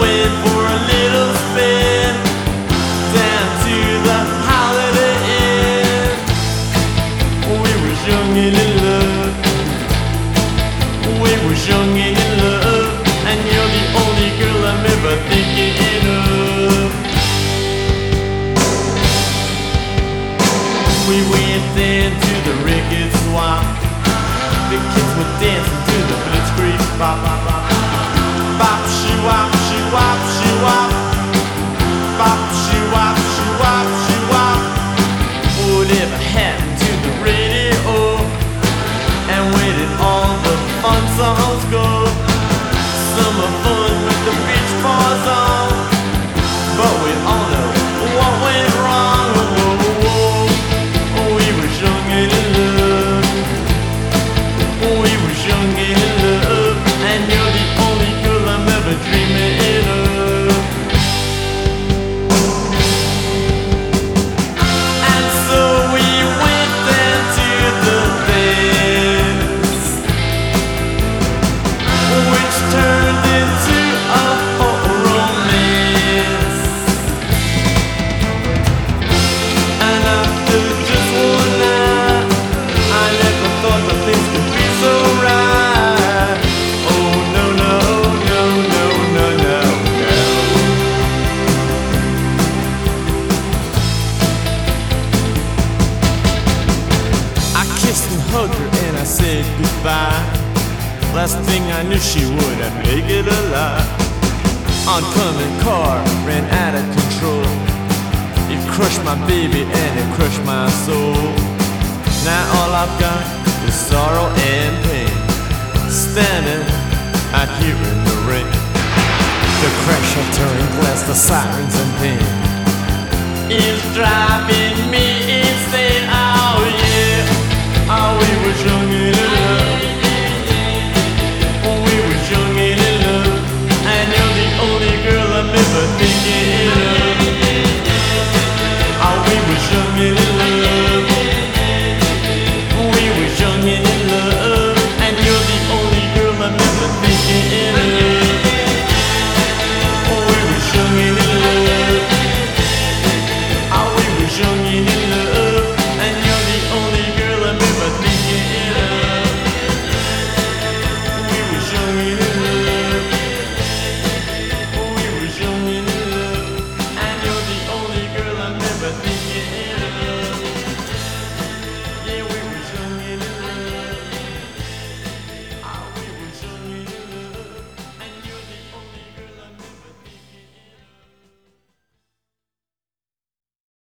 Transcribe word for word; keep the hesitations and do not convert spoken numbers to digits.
went for a little spin down to the Holiday Inn. We was young and in love. We was young and in love, and you're the only girl I'm ever thinking of. We went into the record swap. The kids were dancing to the Blitzkrieg bop. Bop, she wop, she wop, she wop. Bop, she wop, she wop, she wop. Whatever happened to the radio? And where did all the fun songs go? Summer fun with the beach bars on, but we all know what went wrong. Whoa, whoa, whoa. We was young and in love. We was young and in love, and you're the only girl I'm ever dreaming of. And so we went down to the dance, which turned into a whole romance. And after just one night, I never thought that things could be so right. Oh no, no, no, no, no, no, no. I kissed and hugged her and I said goodbye. Last thing I knew, she would have make it alive. Oncoming car ran out of control. It crushed my baby and it crushed my soul. Now all I've got is sorrow and pain, standing out here in the rain. The crash of turning glass, the sirens and pain is driving me insane. Oh yeah, oh we were young and in love. We were young and in love, and you're the only girl I'm ever thinking